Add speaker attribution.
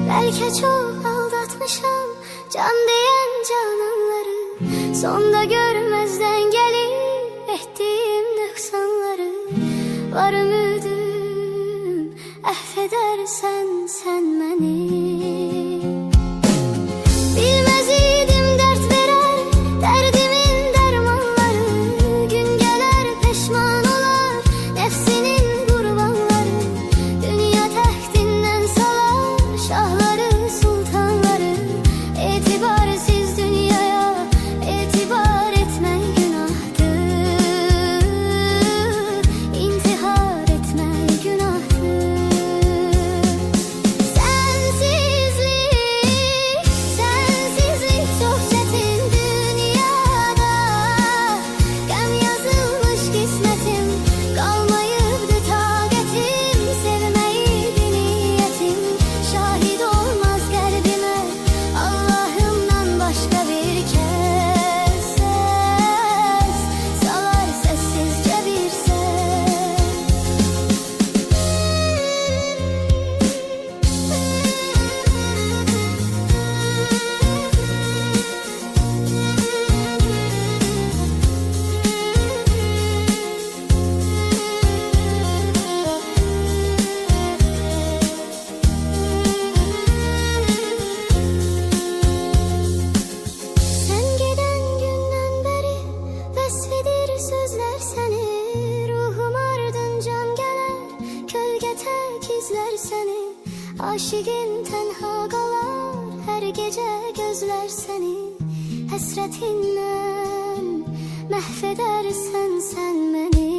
Speaker 1: Belki çok aldatmışam can diyen cananları. Sonda görmezden gelip ettiğim nöksanları. Var ümidim affedersen sen beni. Bilmez idim dert verer derdimin dermanları. Gün gelir peşman olar nefsinin kurbanları. Dünya tehtinden salar şahları sultanları. İtibarsiz dünyaya itibar etmen günahtır. İntihar etmen günahtır. Sensizlik çok çetin dünyada. Gam yazılmış kismetim, kalmayıptı taqetim. Sevmeydi niyetim, şahit olmaz kalbime Allah'ımdan başka bir kez. Ses salar sessizce bir ses. Sen giden günden beri vesvedir sözler seni. Ruhum ardıncan gelir kölge tek izler seni. Aşıkın tenha kalar her gece gözler seni. Hasretinle mahvedersen sen beni.